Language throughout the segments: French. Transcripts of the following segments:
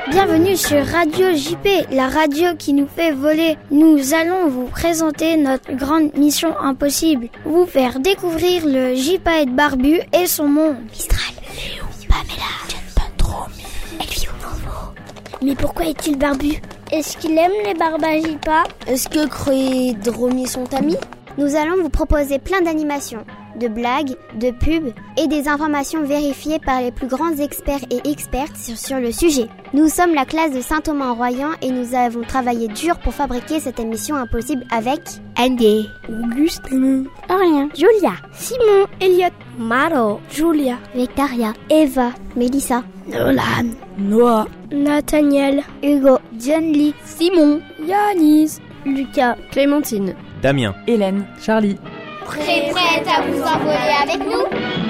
Bienvenue sur Radio JP, la radio qui nous fait voler. Nous allons vous présenter notre grande mission impossible. Vous faire découvrir le gypaète barbu et son monde. Mistral, Léo, Pamela, John Dromi, Elvio Novo. Mais pourquoi est-il barbu? Est-ce qu'il aime les barbagipas? Est-ce que Cro et Dromi sont amis? Nous allons vous proposer plein d'animations, de blagues, de pubs et des informations vérifiées par les plus grands experts et expertes sur le sujet. Nous sommes la classe de Saint-Thomas-en-Royan et nous avons travaillé dur pour fabriquer cette émission impossible avec Andy, Augustin, Aurélien, Julia, Simon, Elliot, Maro, Julia, Victoria, Eva, Mélissa, Nolan, Noah, Nathaniel, Hugo, John Lee, Simon, Yanis, Lucas, Clémentine, Damien, Hélène, Charlie. Prête à vous envoler avec nous?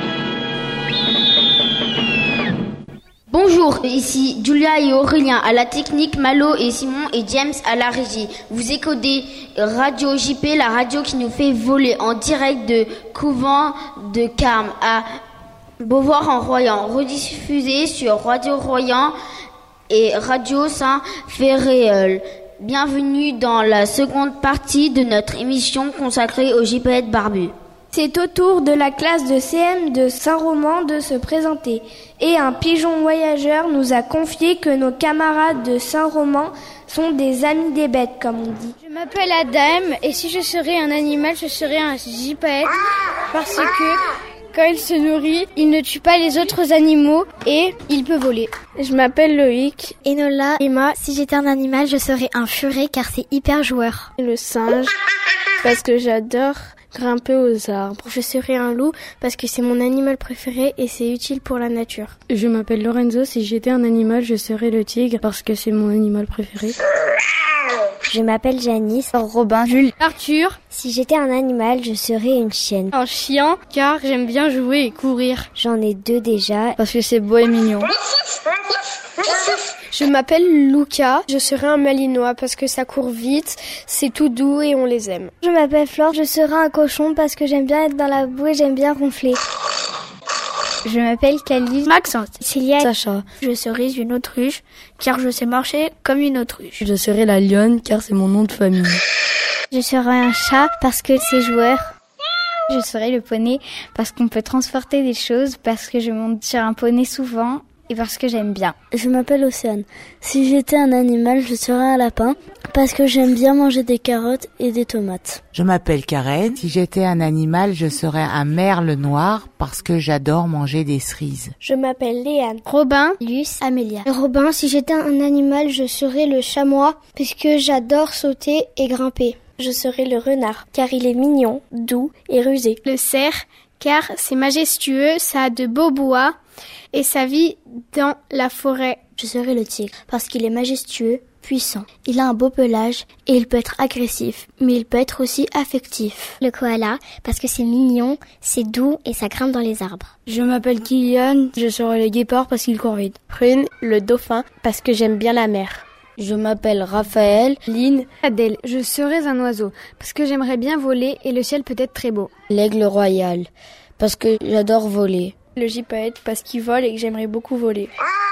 Bonjour, ici Julia et Aurélien à la technique, Malo et Simon et James à la régie. Vous écoutez Radio JP, la radio qui nous fait voler en direct de Couvent de Carme à Beauvoir-en-Royan, rediffusé sur Radio Royan et Radio Saint-Féréol. Bienvenue dans la seconde partie de notre émission consacrée au gypaète barbu. C'est au tour de la classe de CM de Saint-Roman de se présenter. Et un pigeon voyageur nous a confié que nos camarades de Saint-Roman sont des amis des bêtes, comme on dit. Je m'appelle Adam et si je serais un animal, je serais un gypaète parce que quand il se nourrit, il ne tue pas les autres animaux et il peut voler. Je m'appelle Loïc. Enola, Emma, si j'étais un animal, je serais un furet car c'est hyper joueur. Le singe, parce que j'adore grimper aux arbres. Je serais un loup parce que c'est mon animal préféré et c'est utile pour la nature. Je m'appelle Lorenzo, si j'étais un animal, je serais le tigre parce que c'est mon animal préféré. Je m'appelle Janice, Robin, Jules, Arthur. Si j'étais un animal, je serais une chienne. Un chien, car j'aime bien jouer et courir. J'en ai 2 déjà. Parce que c'est beau et mignon. Je m'appelle Lucas, je serai un malinois parce que ça court vite, c'est tout doux et on les aime. Je m'appelle Flore, je serai un cochon parce que j'aime bien être dans la boue et j'aime bien ronfler. Je m'appelle Calice, Maxence, Célia, Sacha. Je serai une autruche car je sais marcher comme une autruche. Je serai la lionne car c'est mon nom de famille. Je serai un chat parce que c'est joueur. Je serai le poney parce qu'on peut transporter des choses, parce que je monte sur un poney souvent et parce que j'aime bien. Je m'appelle Océane. Si j'étais un animal, je serais un lapin parce que j'aime bien manger des carottes et des tomates. Je m'appelle Karen. Si j'étais un animal, je serais un merle noir parce que j'adore manger des cerises. Je m'appelle Léane. Robin, Luce, Amélia. Robin, si j'étais un animal, je serais le chamois puisque j'adore sauter et grimper. Je serai le renard, car il est mignon, doux et rusé. Le cerf, car c'est majestueux, ça a de beaux bois et ça vit dans la forêt. Je serai le tigre, parce qu'il est majestueux, puissant. Il a un beau pelage et il peut être agressif, mais il peut être aussi affectif. Le koala, parce que c'est mignon, c'est doux et ça grimpe dans les arbres. Je m'appelle Kylian, je serai le guépard parce qu'il court vite. Prune, le dauphin, parce que j'aime bien la mer. Je m'appelle Raphaël, Lynn, Adèle. Je serais un oiseau parce que j'aimerais bien voler et le ciel peut être très beau. L'aigle royal parce que j'adore voler. Le gypaète parce qu'il vole et que j'aimerais beaucoup voler.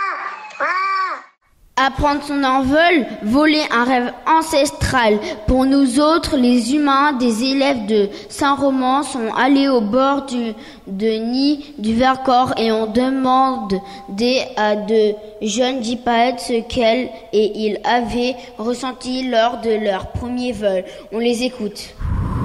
Apprendre son envol, voler un rêve ancestral. Pour nous autres, les humains, des élèves de Saint-Roman sont allés au bord de nid du Vercors et ont demandé à de jeunes gypaètes ce qu'elles et ils avaient ressenti lors de leur premier vol. On les écoute.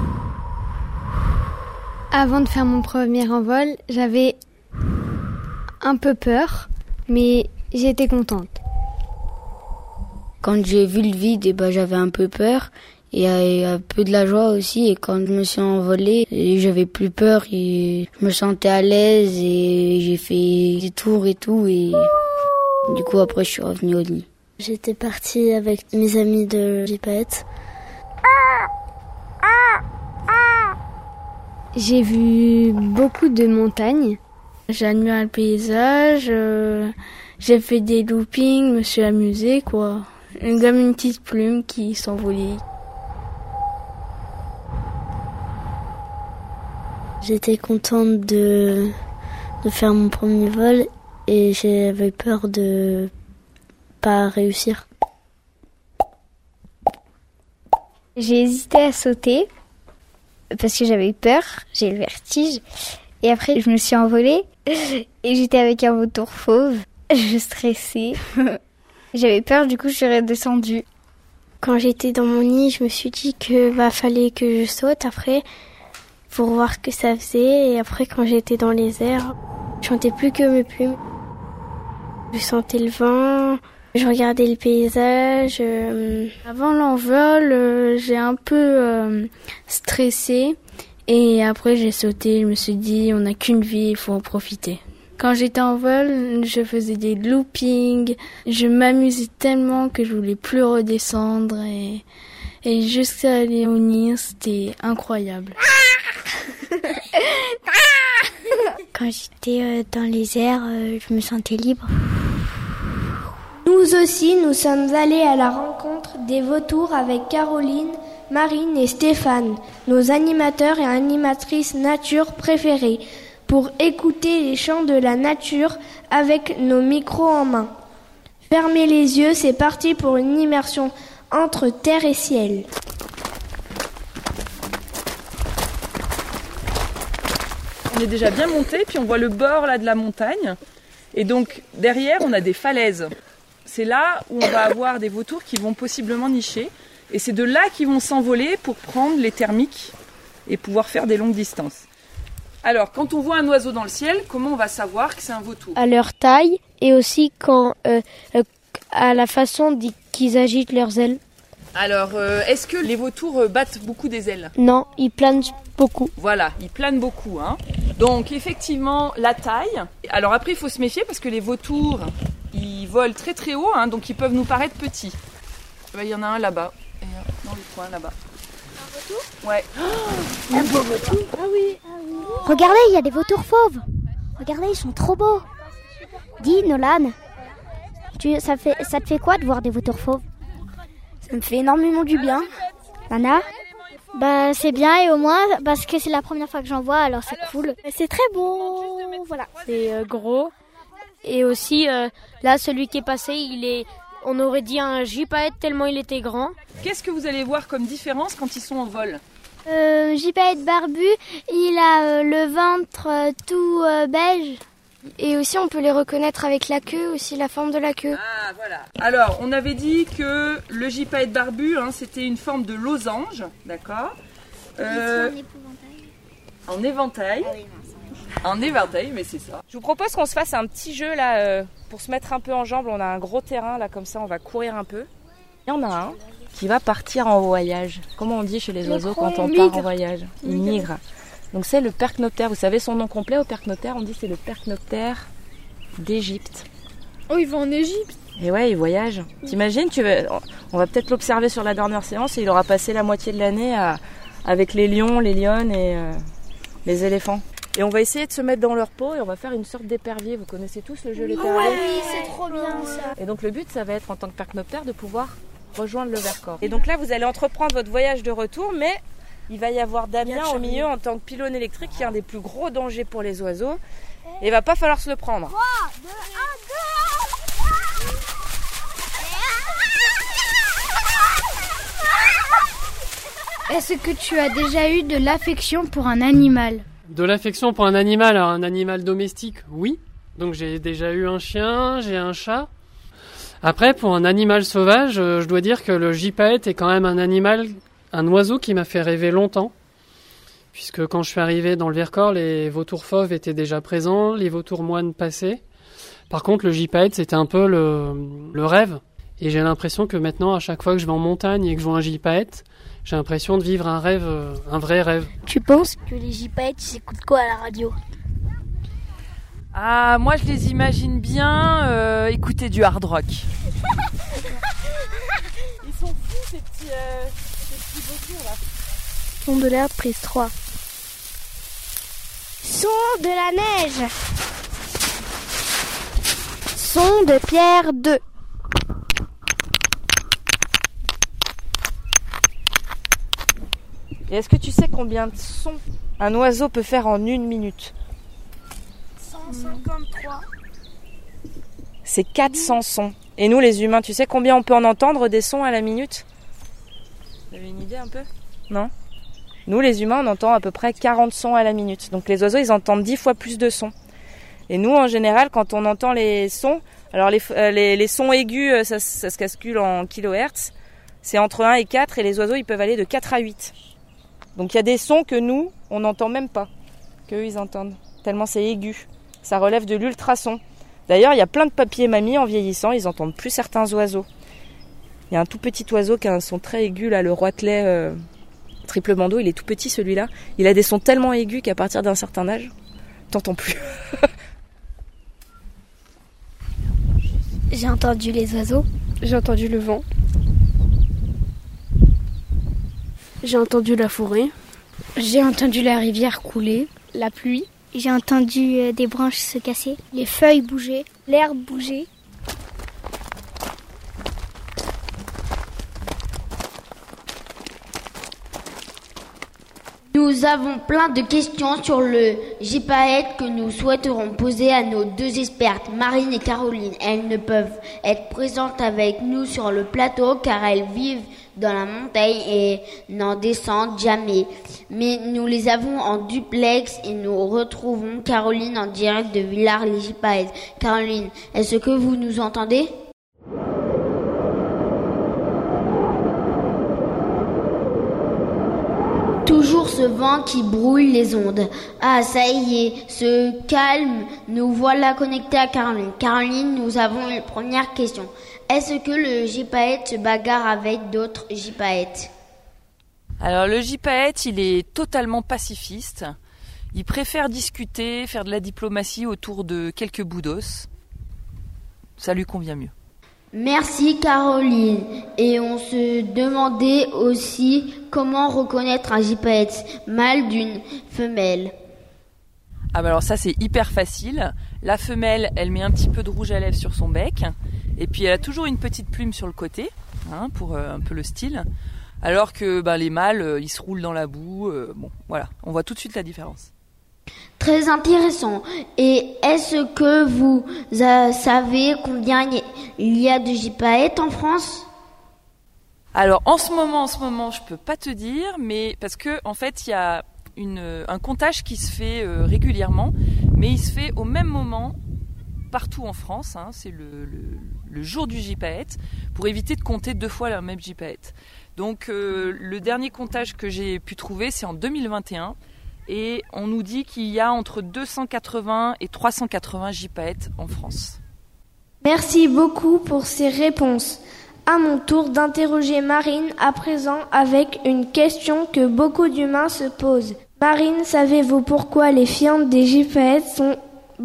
Avant de faire mon premier envol, j'avais un peu peur, mais j'étais contente. Quand j'ai vu le vide, j'avais un peu peur et un peu de la joie aussi. Et quand je me suis envolée, j'avais plus peur et je me sentais à l'aise et j'ai fait des tours et tout. Et du coup, après, je suis revenue au lit. J'étais partie avec mes amis de gypaète. J'ai vu beaucoup de montagnes. J'ai admiré le paysage, j'ai fait des loopings, me suis amusée, quoi. Comme une petite plume qui s'envolait. J'étais contente de faire mon premier vol et j'avais peur de pas réussir. J'ai hésité à sauter parce que j'avais eu peur, j'ai eu le vertige. Et après, je me suis envolée et j'étais avec un vautour fauve. Je stressais. J'avais peur, du coup, je suis redescendue. Quand j'étais dans mon nid, je me suis dit que fallait que je saute après pour voir ce que ça faisait. Et après, quand j'étais dans les airs, je sentais plus que mes plumes. Je sentais le vent, je regardais le paysage. Avant l'envol, j'ai un peu stressé. Et après, j'ai sauté. Je me suis dit, on n'a qu'une vie, il faut en profiter. Quand j'étais en vol, je faisais des loopings. Je m'amusais tellement que je voulais plus redescendre. Et jusqu'à aller au nid, c'était incroyable. Quand j'étais dans les airs, je me sentais libre. Nous aussi, nous sommes allés à la rencontre des vautours avec Caroline, Marine et Stéphane, nos animateurs et animatrices nature préférés, pour écouter les chants de la nature avec nos micros en main. Fermez les yeux, c'est parti pour une immersion entre terre et ciel. On est déjà bien monté, puis on voit le bord là de la montagne. Et donc derrière, on a des falaises. C'est là où on va avoir des vautours qui vont possiblement nicher. Et c'est de là qu'ils vont s'envoler pour prendre les thermiques et pouvoir faire des longues distances. Alors, quand on voit un oiseau dans le ciel, comment on va savoir que c'est un vautour ? À leur taille et aussi à la façon qu'ils agitent leurs ailes. Alors, est-ce que les vautours battent beaucoup des ailes ? Non, ils planent beaucoup. Voilà, ils planent beaucoup. Donc, effectivement, la taille. Alors après, il faut se méfier parce que les vautours, ils volent très très haut, donc ils peuvent nous paraître petits. Il y en a un là-bas, et dans le coin là-bas. Un vautour ? Ouais. Un beau vautour ? Ah oui. Regardez, il y a des vautours fauves. Regardez, ils sont trop beaux. Dis, Nolan, ça te fait quoi de voir des vautours fauves ? Ça me fait énormément du bien. Nana ? C'est bien et au moins parce que c'est la première fois que j'en vois, alors c'est cool. C'est très beau, voilà. C'est gros et aussi là celui qui est passé, on aurait dit un gypaète tellement il était grand. Qu'est-ce que vous allez voir comme différence quand ils sont en vol ? Gypaète barbu, il a le ventre tout beige. Et aussi on peut les reconnaître avec la queue, aussi la forme de la queue. Ah voilà. Alors on avait dit que le gypaète barbu, c'était une forme de losange, d'accord ? En éventail. Ah oui, non, en éventail, mais c'est ça. Je vous propose qu'on se fasse un petit jeu là pour se mettre un peu en jambes. On a un gros terrain là, comme ça on va courir un peu. Il y en a un qui va partir en voyage. Comment on dit chez les oiseaux quand on part en voyage ? Il migre. Donc c'est le percnoptère. Vous savez son nom complet au percnoptère ? On dit c'est le percnoptère d'Égypte. Oh, il va en Égypte ? Et ouais, il voyage. T'imagines, on va peut-être l'observer sur la dernière séance et il aura passé la moitié de l'année avec les lions, les lionnes et les éléphants. Et on va essayer de se mettre dans leur peau et on va faire une sorte d'épervier. Vous connaissez tous le jeu l'épervier ? Oui, c'est trop bien ça. Et donc le but, ça va être en tant que percnoptère de pouvoir rejoindre le Vercors. Et donc là, vous allez entreprendre votre voyage de retour, mais il va y avoir Damien au milieu en tant que pylône électrique qui est un des plus gros dangers pour les oiseaux. Et il va pas falloir se le prendre. 3, 2, 1, 2. Est-ce que tu as déjà eu de l'affection pour un animal ? De l'affection pour un animal, alors un animal domestique, oui. Donc j'ai déjà eu un chien, j'ai un chat. Après, pour un animal sauvage, je dois dire que le gypaète est quand même un oiseau qui m'a fait rêver longtemps. Puisque quand je suis arrivé dans le Vercors, les vautours fauves étaient déjà présents, les vautours moines passaient. Par contre, le gypaète, c'était un peu le rêve. Et j'ai l'impression que maintenant, à chaque fois que je vais en montagne et que je vois un gypaète, j'ai l'impression de vivre un rêve, un vrai rêve. Tu penses que les gypaètes, ils écoutent quoi à la radio ? Ah, moi je les imagine bien écouter du hard rock. Ils sont fous ces petits vautours là. Son de l'air, prise 3. Son de la neige. Son de pierre 2. Et est-ce que tu sais combien de sons un oiseau peut faire en 1 minute ? 153. C'est 400 sons. Et nous, les humains, tu sais combien on peut en entendre des sons à la minute? Vous avez une idée un peu? Non? Nous, les humains, on entend à peu près 40 sons à la minute. Donc les oiseaux, ils entendent 10 fois plus de sons. Et nous, en général, quand on entend les sons, alors les sons aigus, ça se calcule en kilohertz, c'est entre 1 et 4, et les oiseaux, ils peuvent aller de 4 à 8. Donc il y a des sons que nous, on n'entend même pas, qu'eux, ils entendent, tellement c'est aigu. Ça relève de l'ultrason. D'ailleurs, il y a plein de papis et mamies, en vieillissant, ils n'entendent plus certains oiseaux. Il y a un tout petit oiseau qui a un son très aigu, là, le roitelet triple bandeau, il est tout petit celui-là. Il a des sons tellement aigus qu'à partir d'un certain âge, t'entends plus. J'ai entendu les oiseaux. J'ai entendu le vent. J'ai entendu la forêt. J'ai entendu la rivière couler. La pluie. J'ai entendu des branches se casser, les feuilles bouger, l'herbe bouger. Nous avons plein de questions sur le gypaète que nous souhaiterons poser à nos deux expertes, Marine et Caroline. Elles ne peuvent être présentes avec nous sur le plateau car elles vivent dans la montagne et n'en descendent jamais. Mais nous les avons en duplex et nous retrouvons Caroline en direct de Villars-les-Gypaètes. Caroline, est-ce que vous nous entendez ? Toujours ce vent qui brouille les ondes. Ah, ça y est, ce calme, nous voilà connectés à Caroline. Caroline, nous avons une première question. Est-ce que le gypaète se bagarre avec d'autres gypaètes ? Alors le gypaète, il est totalement pacifiste. Il préfère discuter, faire de la diplomatie autour de quelques bouts d'os. Ça lui convient mieux. Merci Caroline. Et on se demandait aussi comment reconnaître un gypaète mâle d'une femelle. Ah bah alors ça c'est hyper facile. La femelle, elle met un petit peu de rouge à lèvres sur son bec. Et puis elle a toujours une petite plume sur le côté, pour un peu le style. Alors que les mâles, ils se roulent dans la boue. Bon, voilà, on voit tout de suite la différence. Très intéressant. Et est-ce que vous savez combien il y a de gypaètes en France ? Alors en ce moment, je peux pas te dire, mais parce que en fait, il y a un comptage qui se fait régulièrement, mais il se fait au même moment partout en France. C'est le jour du gypaète, pour éviter de compter 2 fois la même gypaète. Donc le dernier comptage que j'ai pu trouver, c'est en 2021. Et on nous dit qu'il y a entre 280 et 380 gypaètes en France. Merci beaucoup pour ces réponses. À mon tour d'interroger Marine à présent avec une question que beaucoup d'humains se posent. Marine, savez-vous pourquoi les fientes des gypaètes sont blanches ?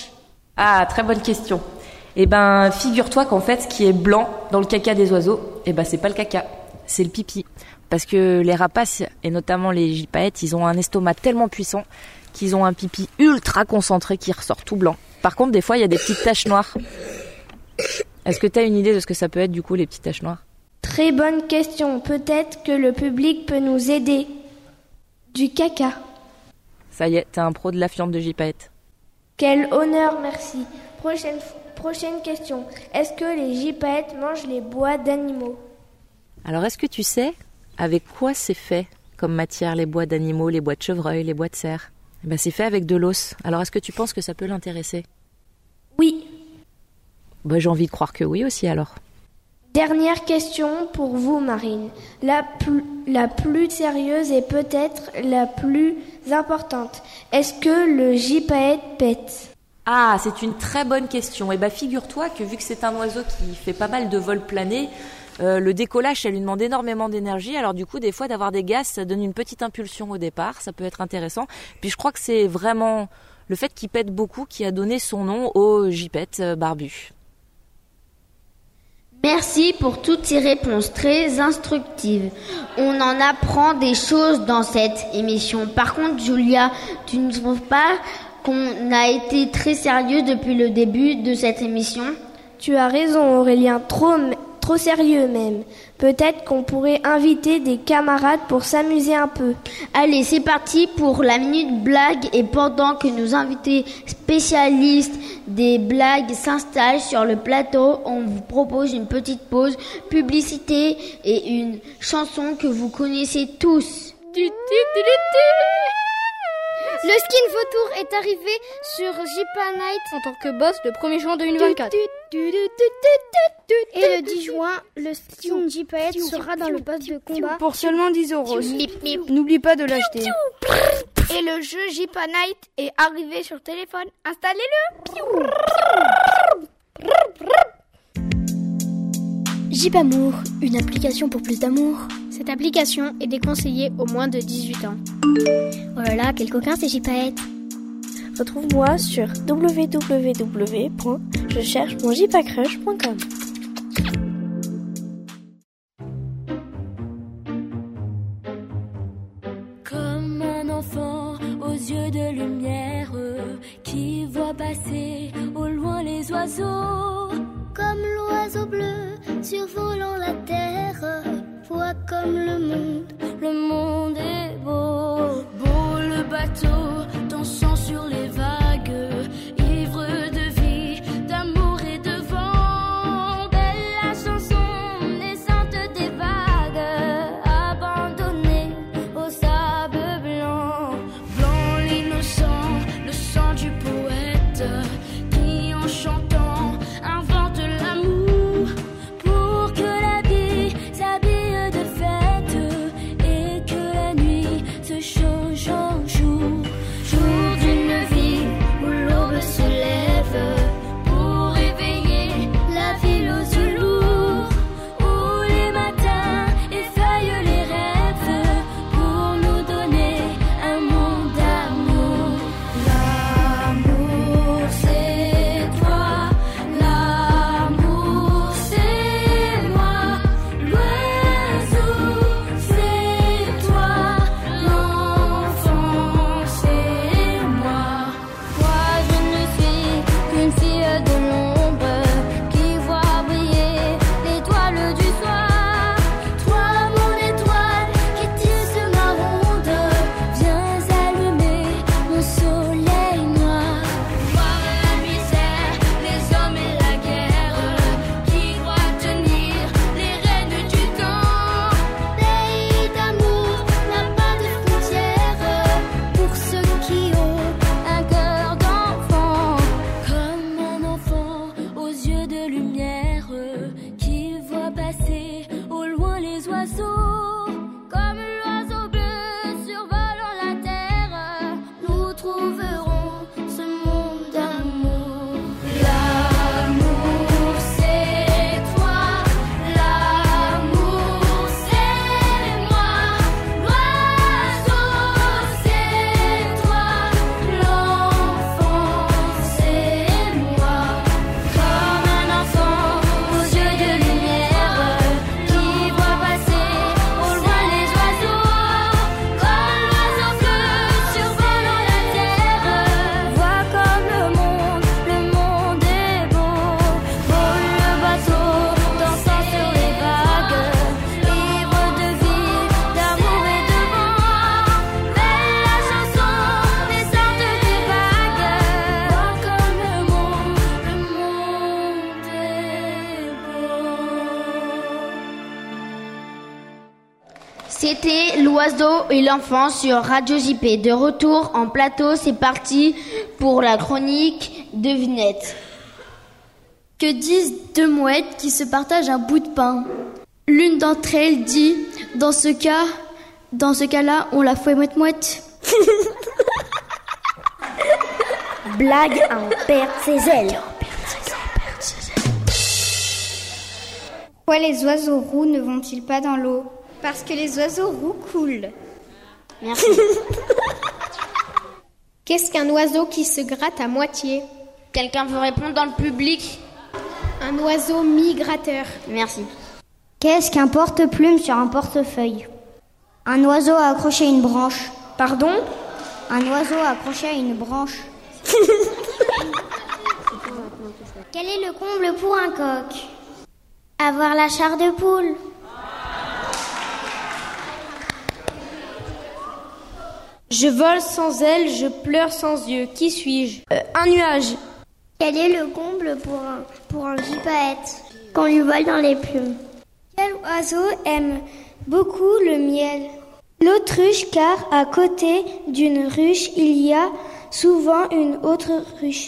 Ah, très bonne question. Figure-toi qu'en fait, ce qui est blanc dans le caca des oiseaux, c'est pas le caca, c'est le pipi. Parce que les rapaces, et notamment les gypaètes, ils ont un estomac tellement puissant qu'ils ont un pipi ultra concentré qui ressort tout blanc. Par contre, des fois, il y a des petites taches noires. Est-ce que tu as une idée de ce que ça peut être, du coup, les petites taches noires ? Très bonne question. Peut-être que le public peut nous aider. Du caca. Ça y est, t'es un pro de la fiente de gypaète. Quel honneur, merci. Prochaine question. Est-ce que les gypaètes mangent les bois d'animaux ? Alors, est-ce que tu sais avec quoi c'est fait comme matière, les bois d'animaux, les bois de chevreuil, les bois de cerf ? C'est fait avec de l'os. Alors, est-ce que tu penses que ça peut l'intéresser ? Oui. J'ai envie de croire que oui aussi, alors. Dernière question pour vous, Marine. La plus sérieuse et peut-être la plus importante. Est-ce que le gypaète pète ? Ah, c'est une très bonne question. Figure-toi que vu que c'est un oiseau qui fait pas mal de vols planés, le décollage, ça lui demande énormément d'énergie. Alors du coup, des fois, d'avoir des gaz, ça donne une petite impulsion au départ. Ça peut être intéressant. Puis je crois que c'est vraiment le fait qu'il pète beaucoup qui a donné son nom au gypaète barbu. Merci pour toutes ces réponses très instructives. On en apprend des choses dans cette émission. Par contre, Julia, tu ne trouves pas qu'on a été très sérieux depuis le début de cette émission ? Tu as raison, Aurélien. trop sérieux même. Peut-être qu'on pourrait inviter des camarades pour s'amuser un peu. Allez, c'est parti pour la minute blague et pendant que nos invités spécialistes des blagues s'installent sur le plateau, on vous propose une petite pause, publicité et une chanson que vous connaissez tous. Le Skin Vautour est arrivé sur Jipa Night en tant que boss le 1er juin 2024. Et le 10 juin, le Skin Jipa sera dans le poste de combat pour seulement 10 €. N'oublie pas de l'acheter. Et le jeu Jipa Night est arrivé sur téléphone. Installez-le. Jipamour, une application pour plus d'amour. Cette application est déconseillée aux moins de 18 ans. Oh là là, quel coquin c'est Jipaète. Retrouve-moi sur www.jecherchemonjipacrush.com. Comme un enfant aux yeux de lumière qui voit passer au loin les oiseaux. Comme l'oiseau bleu survolant la terre, vois comme le monde est beau. Beau le bateau dansant sur les vagues, ivre de vie, d'amour et de vent. Belle la chanson naissante des vagues, abandonnée au sable blanc. Blanc l'innocent, le sang du poète, qui en chantant invente l'amour pour que la vie s'habille de fête et que la nuit se change en jour. Jour d'une vie où l'aube se lève pour réveiller la ville aux yeux lourds, où les matins effeuillent les rêves pour nous donner un monde d'amour. L'amour c'est toi, l'amour c'est moi, l'oiseau c'est toi, l'enfant c'est moi. Moi je ne suis qu'une fille de l'ombre qui voit briller l'étoile du soir. Toi mon étoile qui tisse ma ronde, viens allumer mon soleil noir. Voir la misère, les hommes et la guerre, qui doit tenir les rênes du temps. Pays d'amour n'a pas de frontières pour ceux qui ont un cœur d'enfant. Comme un enfant aux yeux de lumière qui voit passer au loin les oiseaux. Comme l'oiseau bleu survolant la terre, nous trouverons ce monde d'amour. L'amour c'est toi, l'amour c'est moi, l'oiseau c'est toi, l'enfant c'est moi. Comme un enfant aux yeux de lumière qui voit passer au loin les oiseaux. Comme l'oiseau bleu survolant la terre, vois comme le monde est beau. Beau le bateau dansant sur les vagues, ivre de vie, d'amour et de vent. Belle la chanson naissante des vagues, vois comme le monde est beau. C'était l'oiseau et l'enfant sur Radio JP. De retour en plateau, c'est parti pour la chronique devinette. Que disent deux mouettes qui se partagent un bout de pain? L'une d'entre elles dit, dans ce cas-là, on la fouet mouette-mouette. Blague à en perdre ses ailes. Pourquoi les oiseaux roux ne vont-ils pas dans l'eau? Parce que les oiseaux roux coulent. Merci. Qu'est-ce qu'un oiseau qui se gratte à moitié? Quelqu'un veut répondre dans le public? Un oiseau migrateur. Merci. Qu'est-ce qu'un porte-plume sur un portefeuille? Un oiseau accroché à une branche. Pardon? Un oiseau accroché à une branche. Quel est le comble pour un coq? Avoir la chair de poule. Je vole sans ailes, je pleure sans yeux. Qui suis-je? Un nuage. Quel est le comble pour un gypaète? Qu'on lui vole dans les plumes. Quel oiseau aime beaucoup le miel? L'autruche, car à côté d'une ruche, il y a souvent une autre ruche.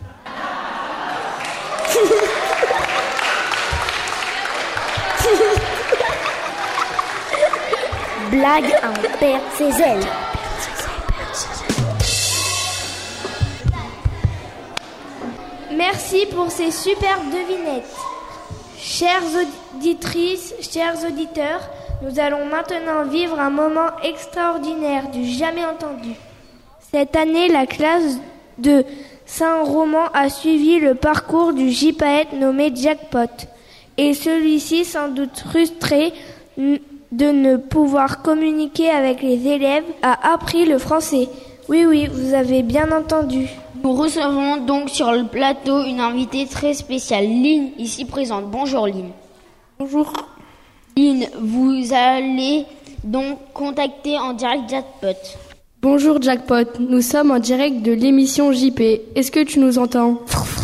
Blague, un perd ses ailes. Merci pour ces superbes devinettes. Chères auditrices, chers auditeurs, nous allons maintenant vivre un moment extraordinaire du jamais entendu. Cette année, la classe de Saint-Roman a suivi le parcours du gypaète nommé Jackpot. Et celui-ci, sans doute frustré de ne pouvoir communiquer avec les élèves, a appris le français. Oui, vous avez bien entendu. Nous recevons donc sur le plateau une invitée très spéciale, Lynn, ici présente. Bonjour Lynn. Bonjour. Lynn, vous allez donc contacter en direct Jackpot. Bonjour Jackpot, nous sommes en direct de l'émission JP. Est-ce que tu nous entends?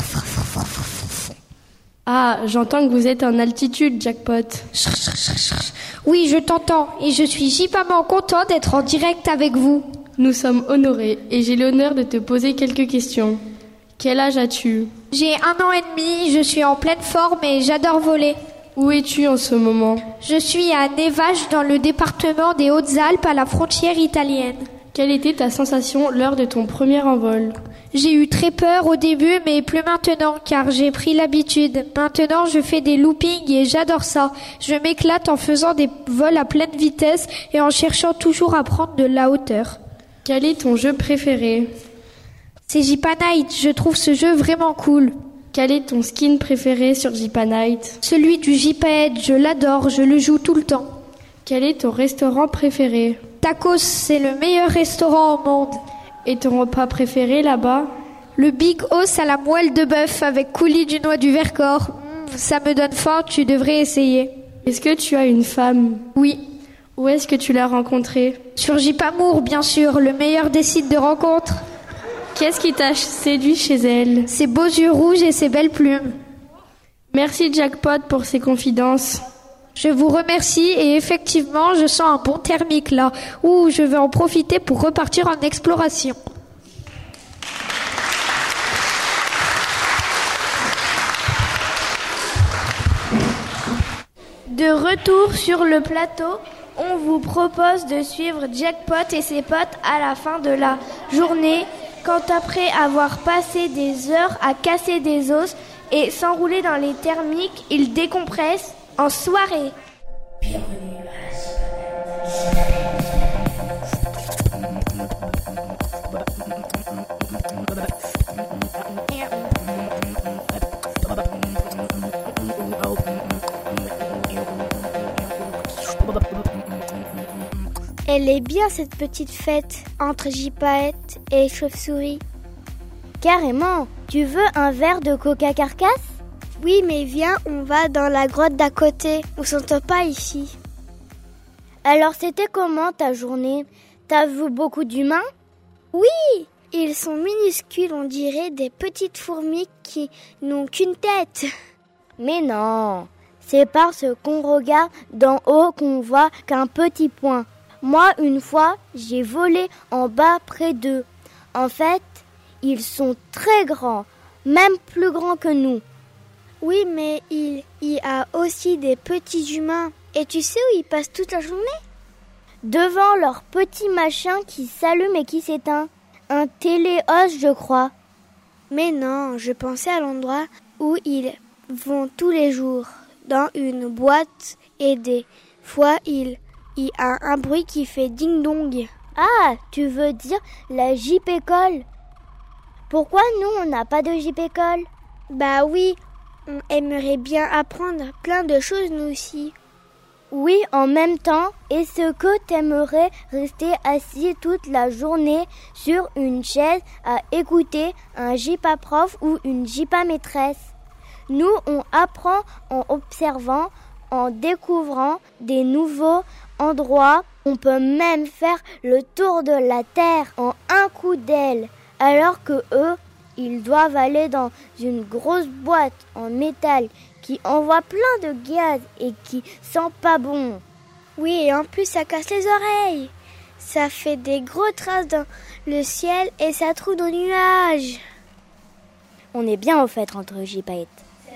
Ah, j'entends que vous êtes en altitude, Jackpot. Oui, je t'entends et je suis jipamment content d'être en direct avec vous. Nous sommes honorés et j'ai l'honneur de te poser quelques questions. Quel âge as-tu? J'ai 1 an et demi, je suis en pleine forme et j'adore voler. Où es-tu en ce moment? Je suis à Nevache dans le département des Hautes-Alpes à la frontière italienne. Quelle était ta sensation lors de ton premier envol? J'ai eu très peur au début, mais plus maintenant, car j'ai pris l'habitude. Maintenant, je fais des loopings et j'adore ça. Je m'éclate en faisant des vols à pleine vitesse et en cherchant toujours à prendre de la hauteur. Quel est ton jeu préféré? C'est Jipanite, je trouve ce jeu vraiment cool. Quel est ton skin préféré sur Jipanite? Celui du gypaète, je l'adore, je le joue tout le temps. Quel est ton restaurant préféré? Tacos, c'est le meilleur restaurant au monde. Et ton repas préféré là-bas? Le Big Os à la moelle de bœuf avec coulis du noix du Vercors. Ça me donne faim, tu devrais essayer. Est-ce que tu as une femme? Oui. Où est-ce que tu l'as rencontrée? Sur Jipamour, bien sûr, le meilleur des sites de rencontres. Qu'est-ce qui t'a séduit chez elle? Ses beaux yeux rouges et ses belles plumes. Merci Jackpot pour ces confidences. Je vous remercie et effectivement, je sens un bon thermique là, où je vais en profiter pour repartir en exploration. De retour sur le plateau, on vous propose de suivre Jackpot et ses potes à la fin de la journée, quand après avoir passé des heures à casser des os et s'enrouler dans les thermiques, ils décompressent en soirée. Bienvenue Elle est bien cette petite fête entre gypaète et chauve-souris. Carrément. Tu veux un verre de coca carcasse? Oui, mais viens, on va dans la grotte d'à côté. On s'entend pas ici. Alors c'était comment ta journée? T'as vu beaucoup d'humains? Oui, ils sont minuscules, on dirait des petites fourmis qui n'ont qu'une tête. Mais non, c'est parce qu'on regarde d'en haut qu'on voit qu'un petit point. Moi, une fois, j'ai volé en bas près d'eux. En fait, ils sont très grands, même plus grands que nous. Oui, mais il y a aussi des petits humains. Et tu sais où ils passent toute la journée? Devant leur petit machin qui s'allume et qui s'éteint. Un téléos, je crois. Mais non, je pensais à l'endroit où ils vont tous les jours, dans une boîte, et des fois il y a un bruit qui fait ding-dong. Ah, tu veux dire la Jip-école? Pourquoi nous, on n'a pas de Jip-école? Bah oui, on aimerait bien apprendre plein de choses, nous aussi. Oui, en même temps, est-ce que t'aimerais rester assis toute la journée sur une chaise à écouter un JIPA prof ou une JIPA maîtresse? Nous, on apprend en observant, en découvrant des nouveaux endroits. On peut même faire le tour de la Terre en un coup d'aile, alors que eux, ils doivent aller dans une grosse boîte en métal qui envoie plein de gaz et qui sent pas bon. Oui, et en plus ça casse les oreilles. Ça fait des gros traces dans le ciel et ça trouve nos nuages. On est bien au fait entre J-Paët.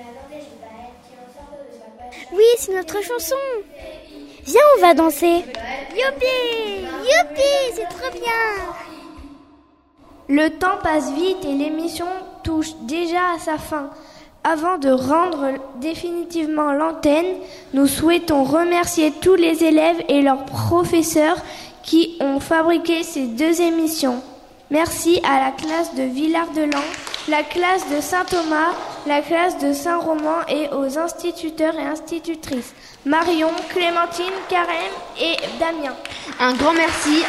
Oui, c'est notre chanson. Viens, on va danser. Youpi, youpi, c'est trop bien. Le temps passe vite et l'émission touche déjà à sa fin. Avant de rendre définitivement l'antenne, nous souhaitons remercier tous les élèves et leurs professeurs qui ont fabriqué ces 2 émissions. Merci à la classe de Villard-de-Lans, la classe de Saint-Thomas, la classe de Saint-Roman et aux instituteurs et institutrices Marion, Clémentine, Karen et Damien. Un grand merci.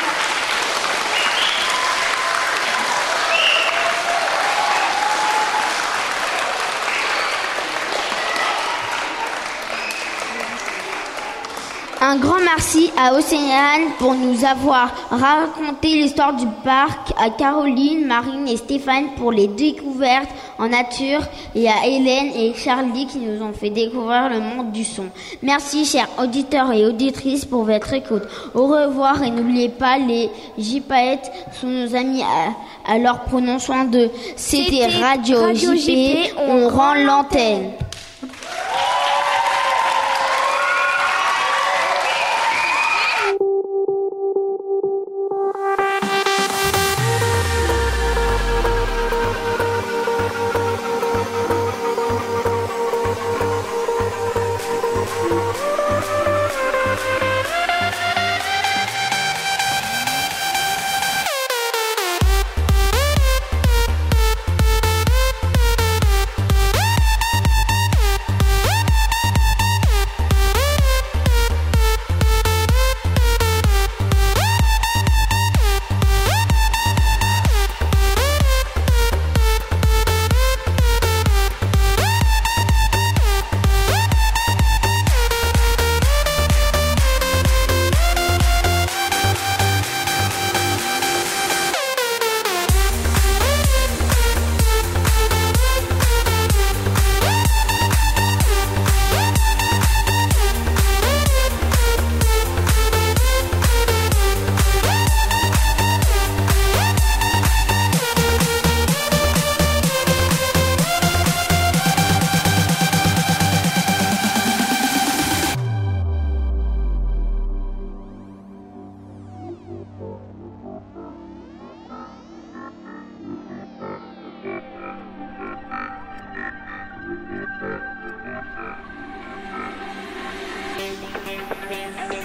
Un grand merci à Océane pour nous avoir raconté l'histoire du parc, à Caroline, Marine et Stéphane pour les découvertes en nature et à Hélène et Charlie qui nous ont fait découvrir le monde du son. Merci chers auditeurs et auditrices pour votre écoute. Au revoir et n'oubliez pas, les J-Paët sont nos amis, alors prenons soin d'eux. C'était Radio JP, on rend l'antenne. Thank you.